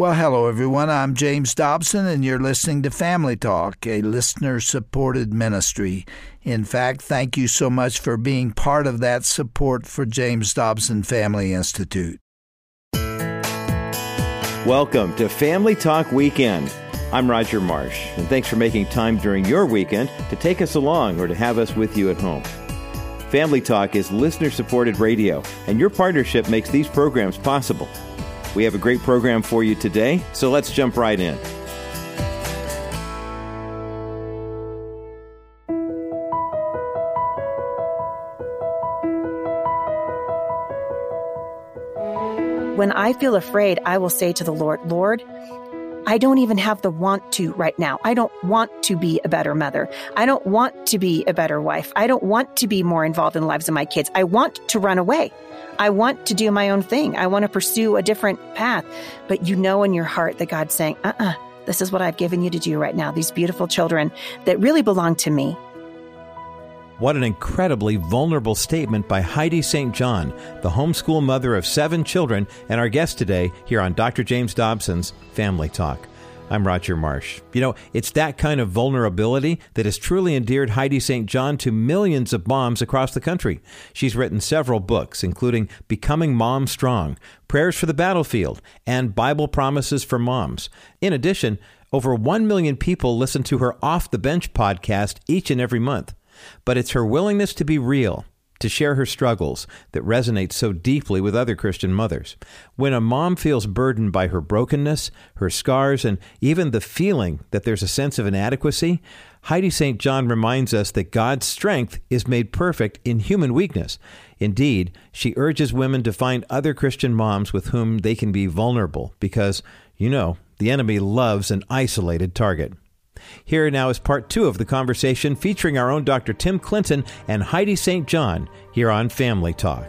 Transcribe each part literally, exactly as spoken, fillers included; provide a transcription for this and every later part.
Well, hello, everyone. I'm James Dobson, and you're listening to Family Talk, a listener-supported ministry. In fact, thank you so much for being part of that support for James Dobson Family Institute. Welcome to Family Talk Weekend. I'm Roger Marsh, and thanks for making time during your weekend to take us along or to have us with you at home. Family Talk is listener-supported radio, and your partnership makes these programs possible. We have a great program for you today, so let's jump right in. When I feel afraid, I will say to the Lord, Lord, I don't even have the want to right now. I don't want to be a better mother. I don't want to be a better wife. I don't want to be more involved in the lives of my kids. I want to run away. I want to do my own thing. I want to pursue a different path. But you know in your heart that God's saying, uh-uh, this is what I've given you to do right now. These beautiful children that really belong to me. What an incredibly vulnerable statement by Heidi Saint John, the homeschool mother of seven children, and our guest today here on Doctor James Dobson's Family Talk. I'm Roger Marsh. You know, it's that kind of vulnerability that has truly endeared Heidi Saint John to millions of moms across the country. She's written several books, including Becoming Mom Strong, Prayers for the Battlefield, and Bible Promises for Moms. In addition, over one million people listen to her Off the Bench podcast each and every month. But it's her willingness to be real, to share her struggles, that resonates so deeply with other Christian mothers. When a mom feels burdened by her brokenness, her scars, and even the feeling that there's a sense of inadequacy, Heidi Saint John reminds us that God's strength is made perfect in human weakness. Indeed, she urges women to find other Christian moms with whom they can be vulnerable because, you know, the enemy loves an isolated target. Here now is part two of the conversation featuring our own Doctor Tim Clinton and Heidi Saint John here on Family Talk.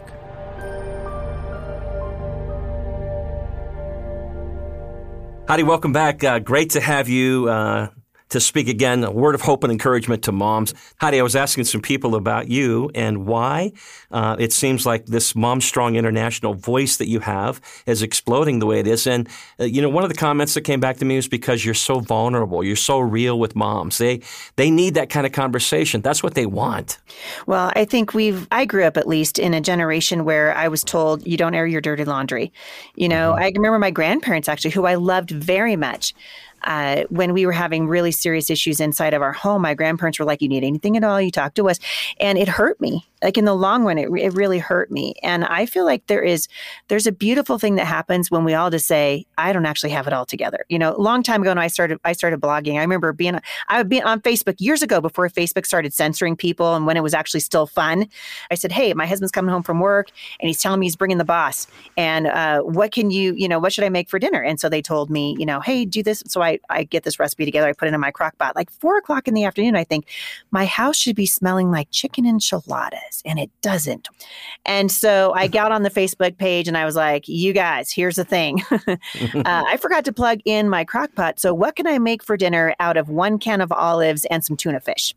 Heidi, welcome back. Uh, great to have you uh, to speak again. A word of hope and encouragement to moms. Heidi, I was asking some people about you and why uh, it seems like this Mom Strong International voice that you have is exploding the way it is. And, uh, you know, one of the comments that came back to me was because you're so vulnerable. You're so real with moms. They they need that kind of conversation. That's what they want. Well, I think we've, I grew up at least in a generation where I was told you don't air your dirty laundry. You know, mm-hmm. I remember my grandparents actually, who I loved very much. Uh, when we were having really serious issues inside of our home, my grandparents were like, you need anything at all, you talk to us. And it hurt me. Like in the long run, it, it really hurt me. And I feel like there is, there's a beautiful thing that happens when we all just say, I don't actually have it all together. You know, a long time ago when I started, I started blogging, I remember being, I would be on Facebook years ago before Facebook started censoring people and when it was actually still fun. I said, hey, my husband's coming home from work and he's telling me he's bringing the boss. And uh, what can you, you know, what should I make for dinner? And so they told me, you know, hey, do this. So I, I get this recipe together. I put it in my crock pot. Like four o'clock in the afternoon, I think my house should be smelling like chicken enchiladas. And it doesn't. And so I got on the Facebook page and I was like, you guys, here's the thing. uh, I forgot to plug in my crock pot. So what can I make for dinner out of one can of olives and some tuna fish?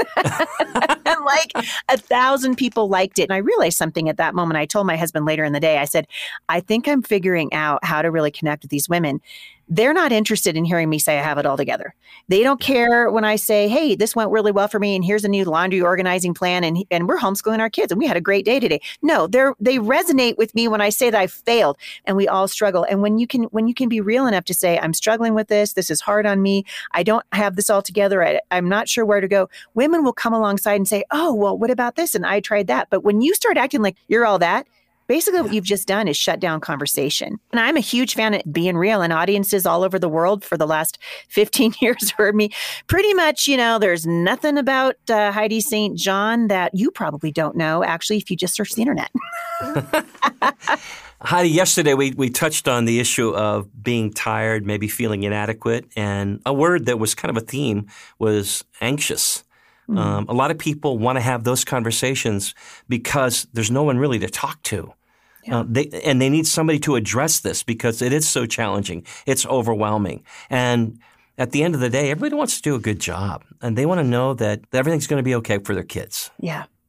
And like a thousand people liked it. And I realized something at that moment. I told my husband later in the day, I said, I think I'm figuring out how to really connect with these women. They're not interested in hearing me say I have it all together. They don't care when I say, hey, this went really well for me and here's a new laundry organizing plan and, and we're homeschooling our kids and we had a great day today. No, they're, they resonate with me when I say that I failed and we all struggle. And when you can, when you can be real enough to say, I'm struggling with this, this is hard on me, I don't have this all together, I, I'm not sure where to go, women will come alongside and say, oh, well, what about this? And I tried that. But when you start acting like you're all that, basically, what you've just done is shut down conversation. And I'm a huge fan of being real, and audiences all over the world for the last fifteen years heard me. Pretty much, you know, there's nothing about uh, Heidi Saint John that you probably don't know, actually, if you just search the internet. Heidi, yesterday we, we touched on the issue of being tired, maybe feeling inadequate, and a word that was kind of a theme was anxious. Mm-hmm. Um, a lot of people want to have those conversations because there's no one really to talk to. Yeah. Uh, they, and they need somebody to address this because it is so challenging. It's overwhelming. And at the end of the day, everybody wants to do a good job. And they want to know that everything's going to be okay for their kids. Yeah.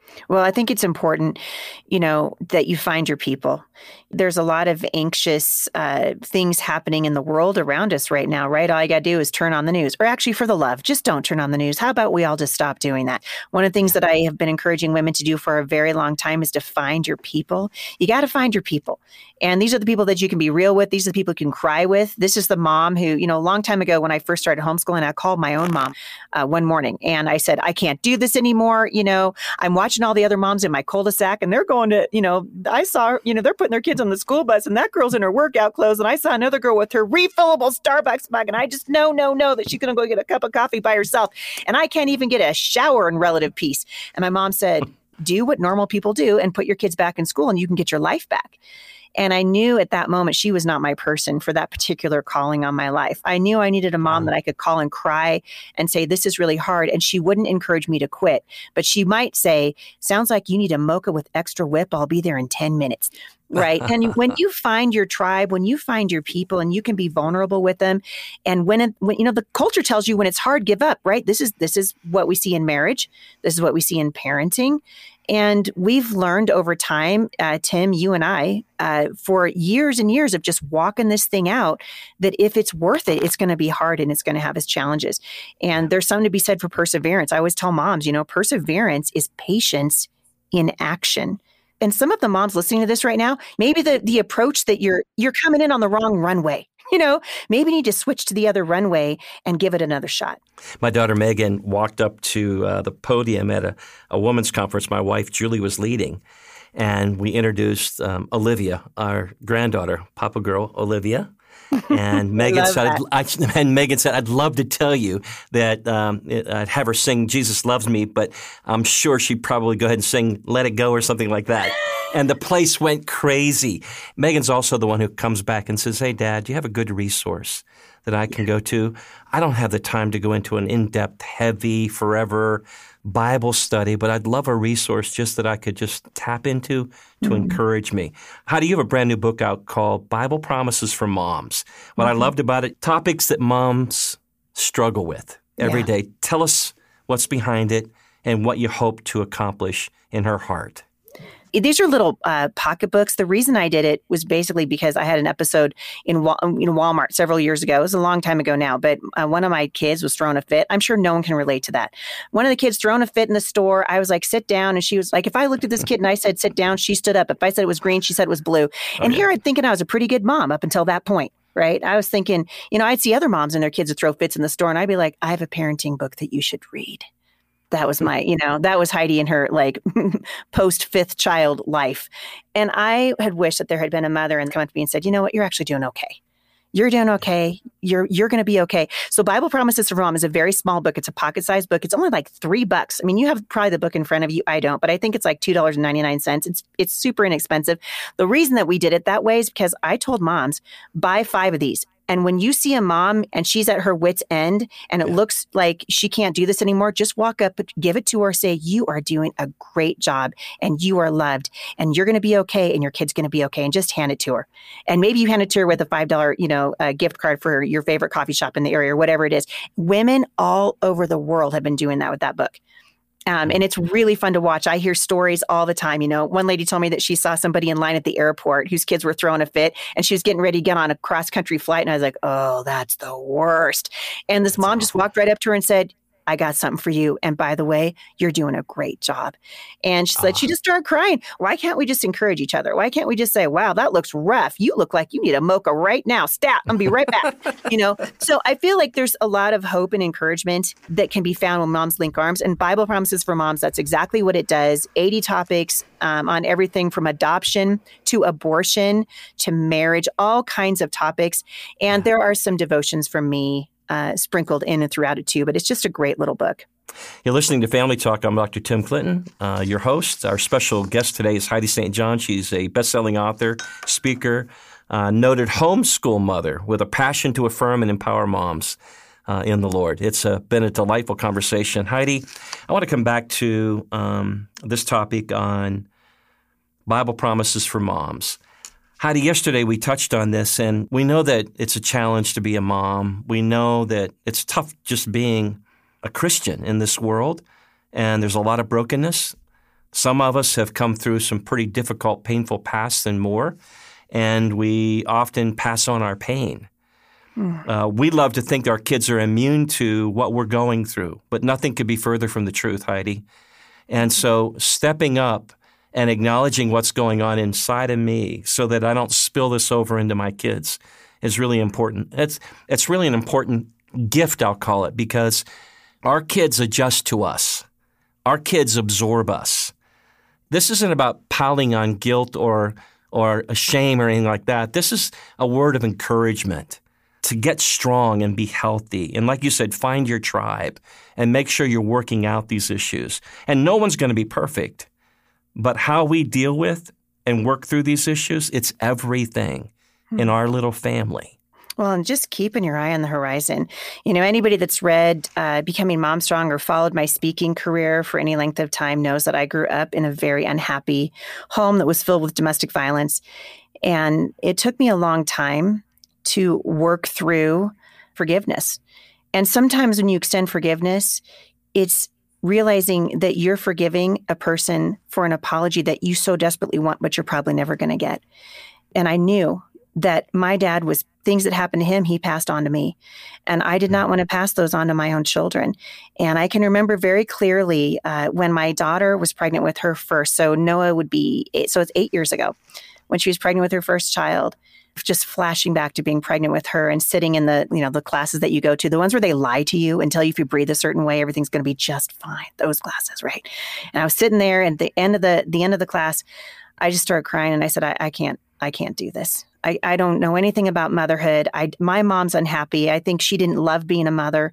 Well, I think it's important, you know, that you find your people. There's a lot of anxious uh, things happening in the world around us right now, right? All you got to do is turn on the news. Or actually, for the love, just don't turn on the news. How about we all just stop doing that? One of the things that I have been encouraging women to do for a very long time is to find your people. You got to find your people. And these are the people that you can be real with. These are the people you can cry with. This is the mom who, you know, a long time ago when I first started homeschooling, I called my own mom uh, one morning and I said, I can't do this anymore. You know, I'm watching all the other moms in my cul-de-sac and they're going to, you know, I saw, you know, they're putting their kids on the school bus and that girl's in her workout clothes. And I saw another girl with her refillable Starbucks mug. And I just know, no, no, that she's going to go get a cup of coffee by herself. And I can't even get a shower in relative peace. And my mom said, do what normal people do and put your kids back in school and you can get your life back. And I knew at that moment she was not my person for that particular calling on my life. I knew I needed a mom that I could call and cry and say, this is really hard. And she wouldn't encourage me to quit. But she might say, sounds like you need a mocha with extra whip. I'll be there in ten minutes. Right. And when you find your tribe, when you find your people and you can be vulnerable with them. And when, it, when, you know, the culture tells you when it's hard, give up. Right. This is this is what we see in marriage. This is what we see in parenting. And we've learned over time, uh, Tim, you and I, uh, for years and years of just walking this thing out, that if it's worth it, it's going to be hard and it's going to have its challenges. And there's something to be said for perseverance. I always tell moms, you know, perseverance is patience in action. And some of the moms listening to this right now, maybe the the approach that you're you're coming in on the wrong runway. You know, maybe you need to switch to the other runway and give it another shot. My daughter Megan walked up to uh, the podium at a, a women's conference my wife Julie was leading, and we introduced um, Olivia, our granddaughter, Papa Girl Olivia. And Megan said, I, and Megan said, I'd love to tell you that um, I'd have her sing "Jesus Loves Me," but I'm sure she'd probably go ahead and sing "Let It Go" or something like that. And the place went crazy. Megan's also the one who comes back and says, hey, Dad, do you have a good resource that I can go to? I don't have the time to go into an in-depth, heavy, forever Bible study, but I'd love a resource just that I could just tap into to mm-hmm. encourage me. Heidi, you have a brand new book out called Bible Promises for Moms. What mm-hmm. I loved about it, topics that moms struggle with every yeah. day. Tell us what's behind it and what you hope to accomplish in her heart. These are little uh, pocketbooks. The reason I did it was basically because I had an episode in, Wal- in Walmart several years ago. It was a long time ago now, but uh, one of my kids was throwing a fit. I'm sure no one can relate to that. One of the kids throwing a fit in the store. I was like, sit down. And she was like, if I looked at this kid and I said, sit down, she stood up. If I said it was green, she said it was blue. Oh, and yeah. here I'm thinking I was a pretty good mom up until that point. Right. I was thinking, you know, I'd see other moms and their kids would throw fits in the store and I'd be like, I have a parenting book that you should read. That was my, you know, that was Heidi in her like post fifth child life. And I had wished that there had been a mother and come up to me and said, you know what, you're actually doing okay. You're doing okay. You're you're going to be okay. So Bible Promises for Mom is a very small book. It's a pocket-sized book. It's only like three bucks. I mean, you have probably the book in front of you. I don't, but I think it's like two dollars and ninety-nine cents. It's it's super inexpensive. The reason that we did it that way is because I told moms, buy five of these. And when you see a mom and she's at her wit's end and it yeah. looks like she can't do this anymore, just walk up, give it to her, say, you are doing a great job and you are loved and you're going to be okay and your kid's going to be okay, and just hand it to her. And maybe you hand it to her with a five dollars, you know, uh, gift card for your favorite coffee shop in the area or whatever it is. Women all over the world have been doing that with that book. Um, and it's really fun to watch. I hear stories all the time. You know, one lady told me that she saw somebody in line at the airport whose kids were throwing a fit and she was getting ready to get on a cross-country flight. And I was like, oh, that's the worst. And this that's mom awful. Just walked right up to her and said, I got something for you. And by the way, you're doing a great job. And she said, uh, she just started crying. Why can't we just encourage each other? Why can't we just say, wow, that looks rough. You look like you need a mocha right now. Stat, I'll be right back. You know, so I feel like there's a lot of hope and encouragement that can be found when moms link arms. And Bible Promises for Moms, that's exactly what it does. eighty topics um, on everything from adoption to abortion to marriage, all kinds of topics. And there are some devotions from me Uh, sprinkled in and throughout it too, but it's just a great little book. You're listening to Family Talk. I'm Doctor Tim Clinton, uh, your host. Our special guest today is Heidi Saint John. She's a best-selling author, speaker, uh, noted homeschool mother with a passion to affirm and empower moms uh, in the Lord. It's uh, been a delightful conversation. Heidi, I want to come back to um, this topic on Bible Promises for Moms. Heidi, yesterday we touched on this, and we know that it's a challenge to be a mom. We know that it's tough just being a Christian in this world, and there's a lot of brokenness. Some of us have come through some pretty difficult, painful pasts and more, and we often pass on our pain. Mm. Uh, we love to think our kids are immune to what we're going through, but nothing could be further from the truth, Heidi. And so stepping up and acknowledging what's going on inside of me so that I don't spill this over into my kids is really important. It's, it's really an important gift, I'll call it, because our kids adjust to us. Our kids absorb us. This isn't about piling on guilt or or a shame or anything like that. This is a word of encouragement to get strong and be healthy. And like you said, find your tribe and make sure you're working out these issues. And no one's going to be perfect. But how we deal with and work through these issues, it's everything hmm. in our little family. Well, and just keeping your eye on the horizon. You know, anybody that's read uh, Becoming Mom Strong or followed my speaking career for any length of time knows that I grew up in a very unhappy home that was filled with domestic violence. And it took me a long time to work through forgiveness. And sometimes when you extend forgiveness, it's realizing that you're forgiving a person for an apology that you so desperately want, but you're probably never going to get. And I knew that my dad was things that happened to him, he passed on to me. And I did not want to pass those on to my own children. And I can remember very clearly uh, when my daughter was pregnant with her first. So Noah would be, eight, so it's eight years ago, when she was pregnant with her first child, just flashing back to being pregnant with her and sitting in the, you know, the classes that you go to, the ones where they lie to you and tell you if you breathe a certain way, everything's going to be just fine. Those classes, right? And I was sitting there, and at the end of the, the end of the class, I just started crying, and I said, I, I can't, I can't do this. I, I don't know anything about motherhood. I, my mom's unhappy. I think she didn't love being a mother.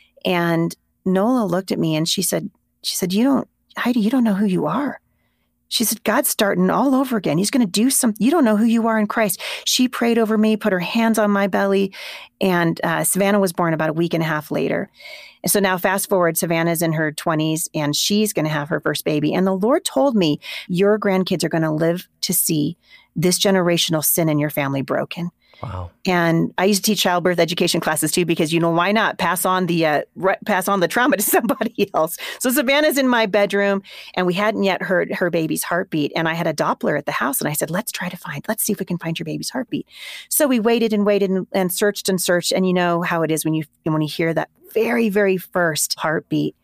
And Nola looked at me and she said, she said, you don't, Heidi, you don't know who you are. She said, God's starting all over again. He's going to do something. You don't know who you are in Christ. She prayed over me, put her hands on my belly, and uh, Savannah was born about a week and a half later. And so now fast forward, Savannah's in her twenties, and she's going to have her first baby. And the Lord told me, your grandkids are going to live to see this generational sin in your family broken. Wow. And I used to teach childbirth education classes too, because, you know, why not pass on the uh, re- pass on the trauma to somebody else? So Savannah's in my bedroom, and we hadn't yet heard her baby's heartbeat. And I had a Doppler at the house, and I said, let's try to find, let's see if we can find your baby's heartbeat. So we waited and waited and, and searched and searched. And you know how it is when you when you hear that very, very first heartbeat.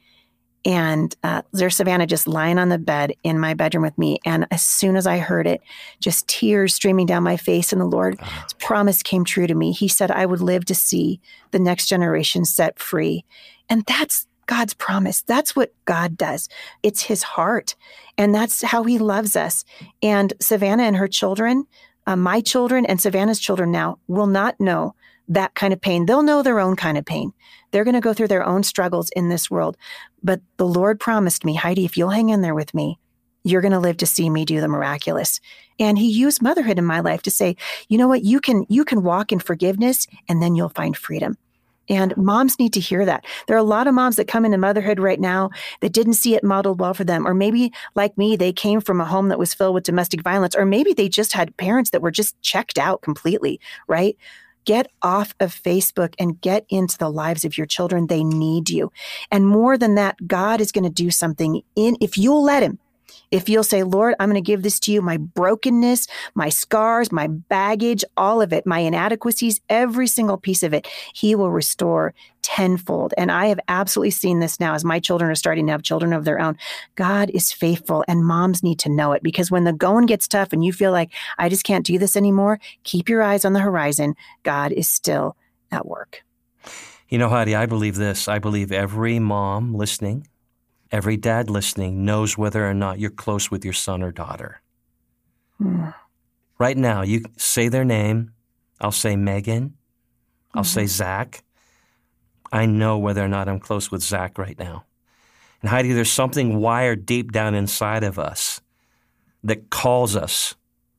And uh, there's Savannah just lying on the bed in my bedroom with me. And as soon as I heard it, just tears streaming down my face. And the Lord's promise came true to me. He said, I would live to see the next generation set free. And that's God's promise. That's what God does. It's his heart. And that's how he loves us. And Savannah and her children, uh, my children and Savannah's children now, will not know that kind of pain. They'll know their own kind of pain. They're going to go through their own struggles in this world. But the Lord promised me, Heidi, if you'll hang in there with me, you're going to live to see me do the miraculous. And he used motherhood in my life to say, you know what, you can, you can walk in forgiveness, and then you'll find freedom. And moms need to hear that. There are a lot of moms that come into motherhood right now that didn't see it modeled well for them. Or maybe like me, they came from a home that was filled with domestic violence. Or maybe they just had parents that were just checked out completely, right? Get off of Facebook and get into the lives of your children. They need you. And more than that, God is going to do something in, if you'll let him. If you'll say, Lord, I'm going to give this to you, my brokenness, my scars, my baggage, all of it, my inadequacies, every single piece of it, he will restore tenfold. And I have absolutely seen this now as my children are starting to have children of their own. God is faithful, and moms need to know it, because when the going gets tough and you feel like, I just can't do this anymore, keep your eyes on the horizon. God is still at work. You know, Heidi, I believe this. I believe every mom listening, every dad listening knows whether or not you're close with your son or daughter. Hmm. Right now, you say their name. I'll say Megan. I'll mm-hmm. say Zach. I know whether or not I'm close with Zach right now. And Heidi, there's something wired deep down inside of us that calls us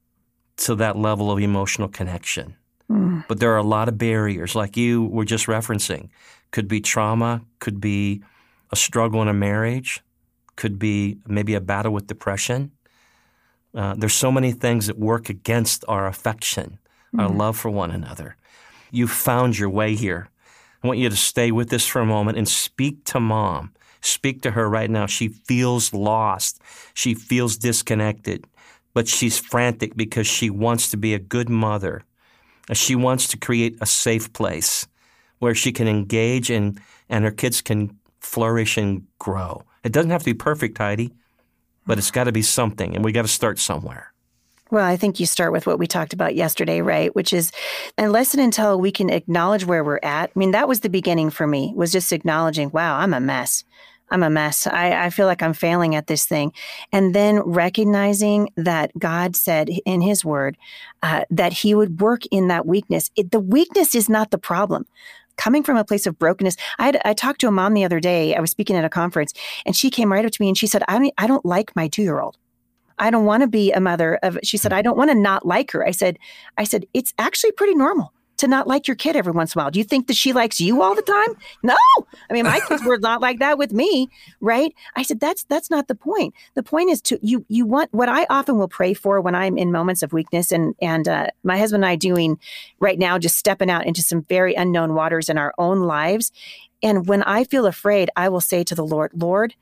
to that level of emotional connection. Mm. But there are a lot of barriers, like you were just referencing. Could be trauma, could be a struggle in a marriage, could be maybe a battle with depression. Uh, there's so many things that work against our affection, mm-hmm. our love for one another. You found your way here. I want you to stay with this for a moment and speak to mom. speak to her right now. She feels lost. She feels disconnected, but she's frantic because she wants to be a good mother. She wants to create a safe place where she can engage and, and her kids can flourish and grow. It doesn't have to be perfect, Heidi, but it's got to be something, and we got to start somewhere. Well, I think you start with what we talked about yesterday, right? Which is, unless and until we can acknowledge where we're at. I mean, that was the beginning for me, was just acknowledging, wow, I'm a mess. I'm a mess. I, I feel like I'm failing at this thing. And then recognizing that God said in his word uh, that he would work in that weakness. It, the weakness is not the problem. Coming from a place of brokenness. I had, I talked to a mom the other day. I was speaking at a conference, and she came right up to me and she said, I don't, I don't like my two-year-old. I don't want to be a mother of, she said, I don't want to not like her. I said, I said, it's actually pretty normal to not like your kid every once in a while. Do you think that she likes you all the time? No. I mean, my kids were not like that with me, right? I said, that's that's not the point. The point is to, you you want, what I often will pray for when I'm in moments of weakness, and and uh, my husband and I doing right now, just stepping out into some very unknown waters in our own lives. And when I feel afraid, I will say to the Lord, Lord,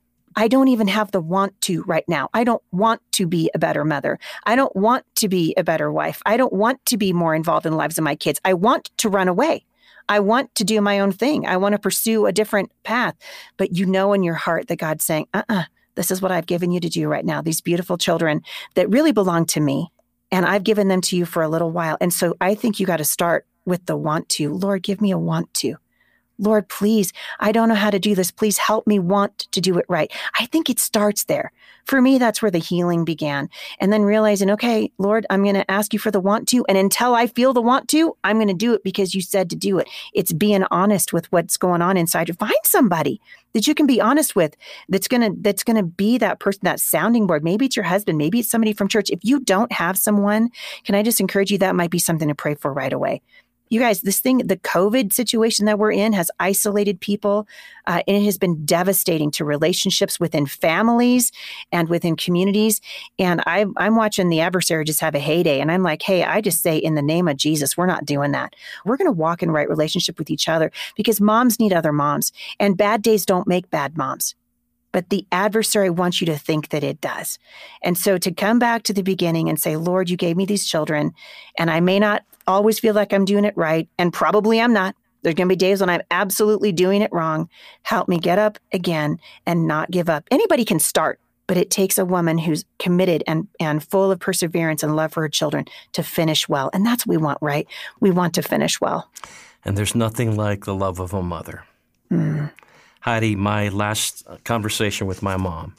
I don't even have the want to right now. I don't want to be a better mother. I don't want to be a better wife. I don't want to be more involved in the lives of my kids. I want to run away. I want to do my own thing. I want to pursue a different path. But you know in your heart that God's saying, uh-uh, this is what I've given you to do right now. These beautiful children that really belong to me. And I've given them to you for a little while. And so I think you got to start with the want to. Lord, give me a want to. Lord, please, I don't know how to do this. Please help me want to do it right. I think it starts there. For me, that's where the healing began. And then realizing, okay, Lord, I'm going to ask you for the want to. And until I feel the want to, I'm going to do it because you said to do it. It's being honest with what's going on inside you. Find somebody that you can be honest with that's going to that's going to be that person, that sounding board. Maybe it's your husband. Maybe it's somebody from church. If you don't have someone, can I just encourage you, that might be something to pray for right away. You guys, this thing, the COVID situation that we're in has isolated people, uh, and it has been devastating to relationships within families and within communities. And I, I'm watching the adversary just have a heyday. And I'm like, hey, I just say in the name of Jesus, we're not doing that. We're going to walk in right relationship with each other, because moms need other moms, and bad days don't make bad moms. But the adversary wants you to think that it does. And so to come back to the beginning and say, Lord, you gave me these children, and I may not always feel like I'm doing it right, and probably I'm not. There's going to be days when I'm absolutely doing it wrong. Help me get up again and not give up. Anybody can start, but it takes a woman who's committed and, and full of perseverance and love for her children to finish well. And that's what we want, right? We want to finish well. And there's nothing like the love of a mother. Mm. Heidi, my last conversation with my mom,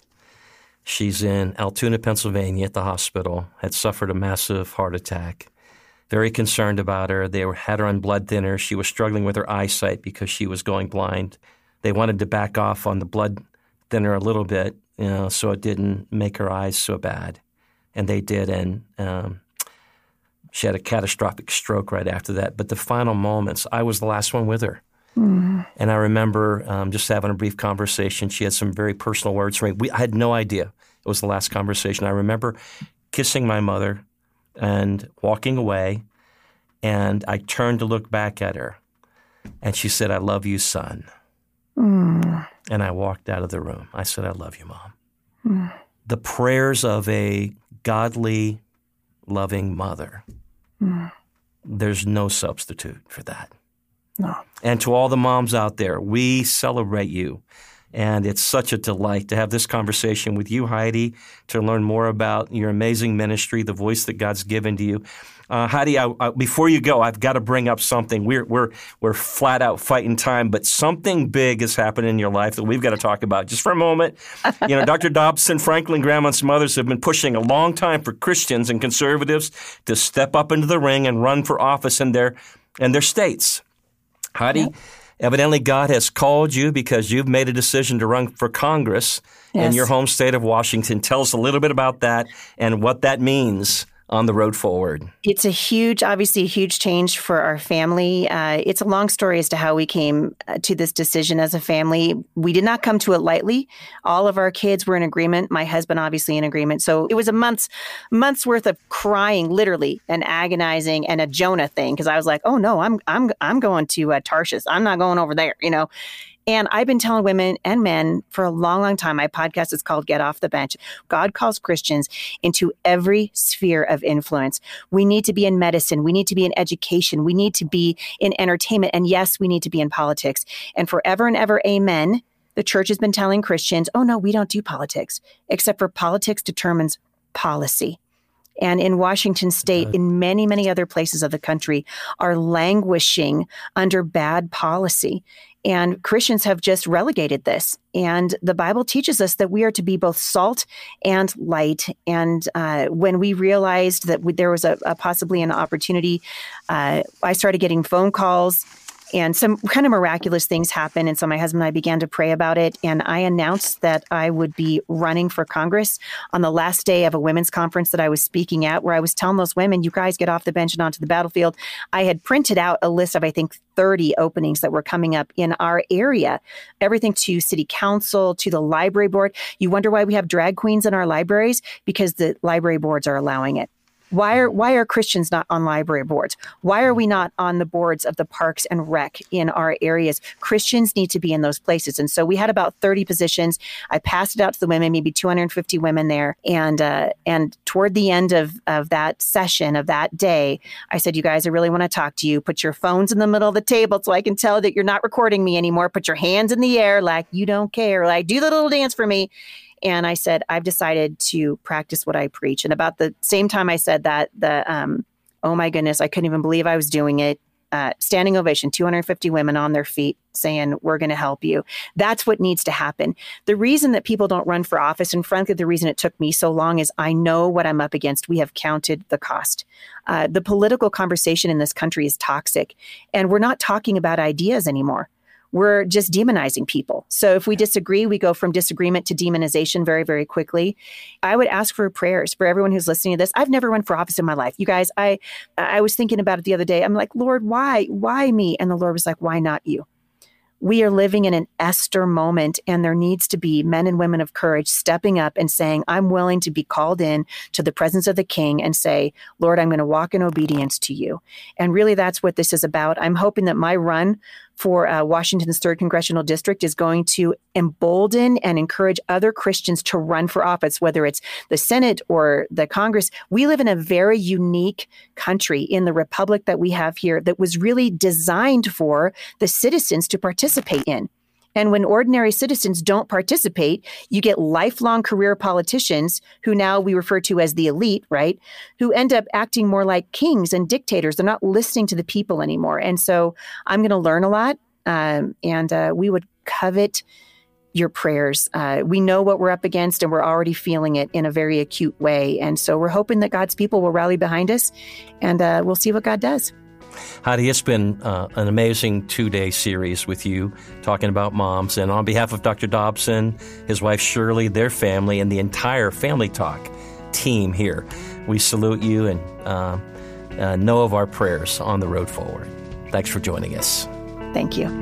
she's in Altoona, Pennsylvania at the hospital, had suffered a massive heart attack. Very concerned about her. They were, had her on blood thinners. She was struggling with her eyesight because she was going blind. They wanted to back off on the blood thinner a little bit, you know, so it didn't make her eyes so bad. And they did, and um, she had a catastrophic stroke right after that. But the final moments, I was the last one with her. Mm. And I remember um, just having a brief conversation. She had some very personal words for me. We, I had no idea it was the last conversation. I remember kissing my mother and walking away, and I turned to look back at her, and she said, I love you, son. Mm. And I walked out of the room. I said, I love you, Mom. Mm. The prayers of a godly, loving mother, mm. there's no substitute for that. No. And to all the moms out there, we celebrate you. And it's such a delight to have this conversation with you, Heidi, to learn more about your amazing ministry, the voice that God's given to you. Uh, Heidi, I, I, before you go, I've got to bring up something. We're we're we're flat out fighting time, but something big has happened in your life that we've got to talk about just for a moment. You know, Doctor Dobson, Franklin Graham, and some others have been pushing a long time for Christians and conservatives to step up into the ring and run for office in their in their states. Heidi, yep. Evidently God has called you because you've made a decision to run for Congress yes. in your home state of Washington. Tell us a little bit about that and what that means on the road forward. It's a huge, obviously a huge change for our family. Uh, it's a long story as to how we came uh, to this decision as a family. We did not come to it lightly. All of our kids were in agreement. My husband obviously in agreement. So it was a month's month's worth of crying, literally, and agonizing, and a Jonah thing, because I was like, oh no, I'm I'm I'm going to uh, Tarshish. I'm not going over there, you know. And I've been telling women and men for a long, long time, my podcast is called Get Off the Bench. God calls Christians into every sphere of influence. We need to be in medicine. We need to be in education. We need to be in entertainment. And yes, we need to be in politics. And forever and ever, amen, the church has been telling Christians, oh no, we don't do politics, except for politics determines policy. And in Washington State, okay. in many, many other places of the country, are languishing under bad policy. And Christians have just relegated this. And the Bible teaches us that we are to be both salt and light. And uh, when we realized that we, there was a, a possibly an opportunity, uh, I started getting phone calls. And some kind of miraculous things happened. And so my husband and I began to pray about it. And I announced that I would be running for Congress on the last day of a women's conference that I was speaking at, where I was telling those women, you guys get off the bench and onto the battlefield. I had printed out a list of, I think, thirty openings that were coming up in our area, everything to city council, to the library board. You wonder why we have drag queens in our libraries? Because the library boards are allowing it. Why are why are Christians not on library boards? Why are we not on the boards of the parks and rec in our areas? Christians need to be in those places. And so we had about thirty positions. I passed it out to the women, maybe two hundred fifty women there. And uh, and toward the end of, of that session, of that day, I said, you guys, I really want to talk to you. Put your phones in the middle of the table so I can tell that you're not recording me anymore. Put your hands in the air like you don't care. Like, do the little dance for me. And I said, I've decided to practice what I preach. And about the same time I said that, the um, oh my goodness, I couldn't even believe I was doing it. Uh, standing ovation, two hundred fifty women on their feet saying, we're going to help you. That's what needs to happen. The reason that people don't run for office, and frankly, the reason it took me so long, is I know what I'm up against. We have counted the cost. Uh, the political conversation in this country is toxic, and we're not talking about ideas anymore. We're just demonizing people. So if we disagree, we go from disagreement to demonization very, very quickly. I would ask for prayers for everyone who's listening to this. I've never run for office in my life. You guys, I I was thinking about it the other day. I'm like, Lord, why? Why me? And the Lord was like, why not you? We are living in an Esther moment, and there needs to be men and women of courage stepping up and saying, I'm willing to be called in to the presence of the King and say, Lord, I'm going to walk in obedience to you. And really, that's what this is about. I'm hoping that my run for uh, Washington's third Congressional District is going to embolden and encourage other Christians to run for office, whether it's the Senate or the Congress. We live in a very unique country in the republic that we have here that was really designed for the citizens to participate in. And when ordinary citizens don't participate, you get lifelong career politicians who now we refer to as the elite, right? Who end up acting more like kings and dictators. They're not listening to the people anymore. And so I'm going to learn a lot. Um, and uh, we would covet your prayers. Uh, we know what we're up against, and we're already feeling it in a very acute way. And so we're hoping that God's people will rally behind us, and uh, we'll see what God does. Heidi, it's been uh, an amazing two-day series with you talking about moms. And on behalf of Doctor Dobson, his wife Shirley, their family, and the entire Family Talk team here, we salute you and uh, uh, know of our prayers on the road forward. Thanks for joining us. Thank you.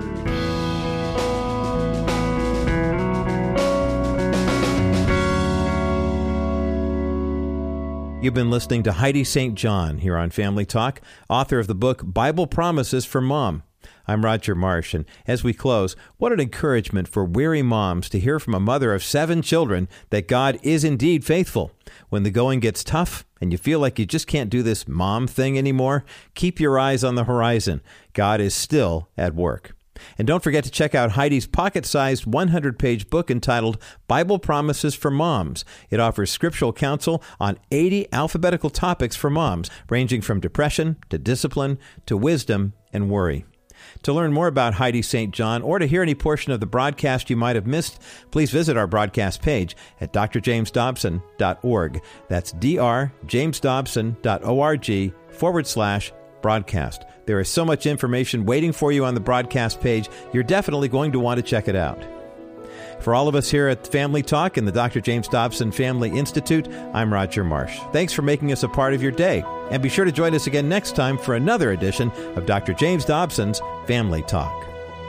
You've been listening to Heidi Saint John here on Family Talk, author of the book Bible Promises for Mom. I'm Roger Marsh, and as we close, what an encouragement for weary moms to hear from a mother of seven children that God is indeed faithful. When the going gets tough and you feel like you just can't do this mom thing anymore, keep your eyes on the horizon. God is still at work. And don't forget to check out Heidi's pocket-sized one hundred page book entitled Bible Promises for Moms. It offers scriptural counsel on eighty alphabetical topics for moms, ranging from depression to discipline to wisdom and worry. To learn more about Heidi Saint John or to hear any portion of the broadcast you might have missed, please visit our broadcast page at d r james dobson dot org. That's drjamesdobson.org forward slash broadcast. There is so much information waiting for you on the broadcast page, you're definitely going to want to check it out. For all of us here at Family Talk and the Doctor James Dobson Family Institute, I'm Roger Marsh. Thanks for making us a part of your day. And be sure to join us again next time for another edition of Doctor James Dobson's Family Talk.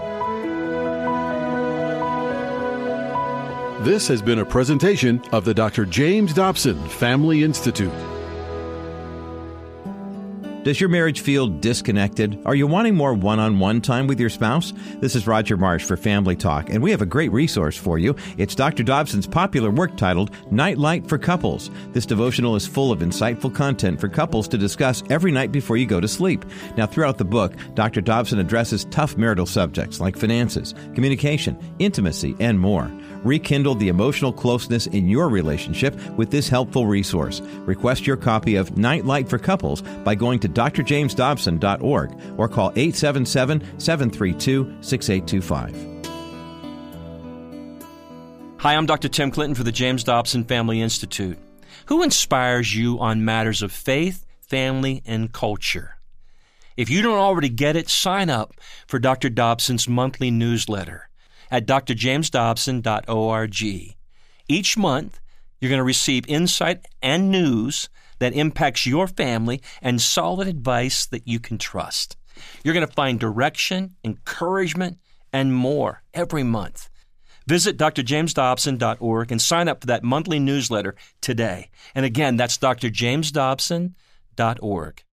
This has been a presentation of the Doctor James Dobson Family Institute. Does your marriage feel disconnected? Are you wanting more one-on-one time with your spouse? This is Roger Marsh for Family Talk, and we have a great resource for you. It's Doctor Dobson's popular work titled Nightlight for Couples. This devotional is full of insightful content for couples to discuss every night before you go to sleep. Now, throughout the book, Doctor Dobson addresses tough marital subjects like finances, communication, intimacy, and more. Rekindle the emotional closeness in your relationship with this helpful resource. Request your copy of Nightlight for Couples by going to d r james dobson dot org or call eight seven seven, seven three two, six eight two five. Hi, I'm Doctor Tim Clinton for the James Dobson Family Institute. Who inspires you on matters of faith, family, and culture? If you don't already get it, sign up for Doctor Dobson's monthly newsletter at d r james dobson dot org. Each month, you're going to receive insight and news that impacts your family and solid advice that you can trust. You're going to find direction, encouragement, and more every month. Visit d r james dobson dot org and sign up for that monthly newsletter today. And again, that's d r james dobson dot org.